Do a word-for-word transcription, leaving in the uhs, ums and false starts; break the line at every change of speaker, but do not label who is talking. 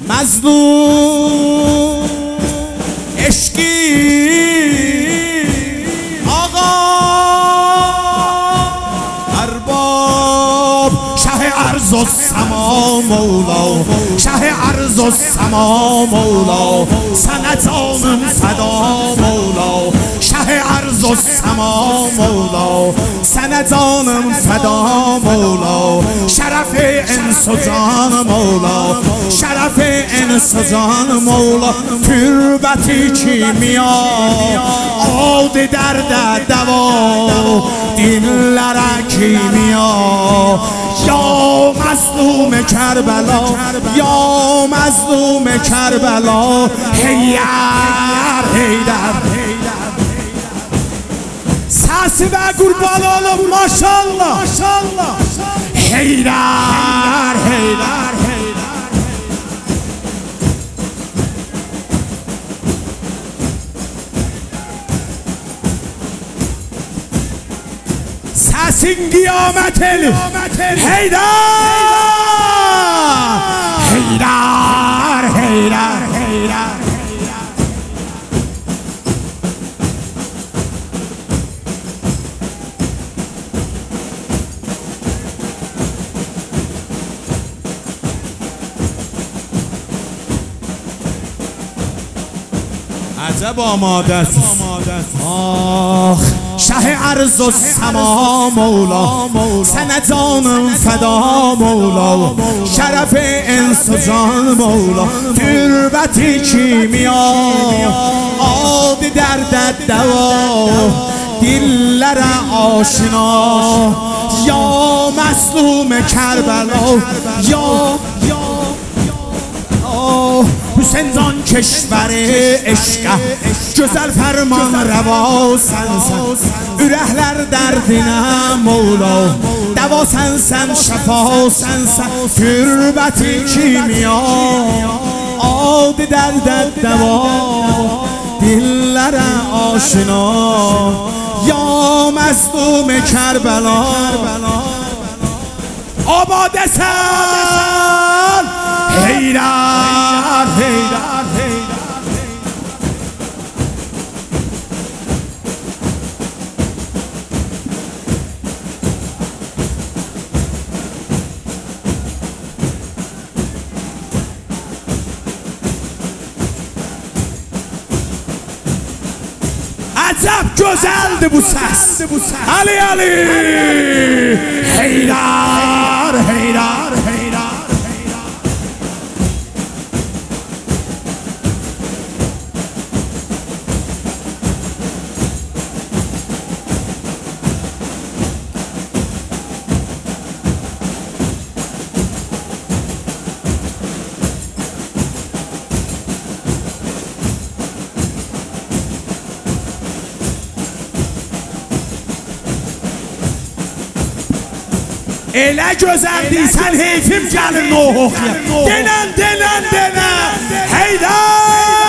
مظلوم عشقی آقا ارباب شه ارض و سما مولا شه ارض و سما مولا سنتانم فدا مولا شه ارض و سما مولا سنتانم فدا مولا شرف انس و جان مولا شرف انس و جان مولا تربتی کیمیا آد درد دوا دلر کیمیا یا مظلوم کربلا یا مظلوم کربلا هیار هیدر ساسی و قربان olun maşallah هیدر هیدر ساسین قیامت eli هیدر هیدر هیدر هیدر عجب آماده است آخ شه ارض و سما مولا سنتانم فدا مولا شرف انس و جان مولا تربتی کیمیا آب درد دوا دلر آشنا یا مظلوم کربلا یا حسین زان کشور عشق güzel فرمان روا sensen ürəklər dərdinə مولا دوا sensen şəfa sensen türbəti kimya adi dərdə dəva dillərə aşina ya məzlum Kərbəla abadəsən heydər heydər heydər Acab güzeldi bu ses. Ali Ali Heydar Heydar Heydar Elə gözəldiysən heyfim gəlir nohuqya Denən denən denən Heydar